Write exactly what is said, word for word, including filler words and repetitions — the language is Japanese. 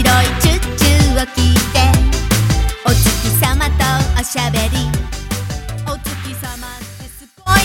いチュッチュを聞いてお月様とおしゃべりお月様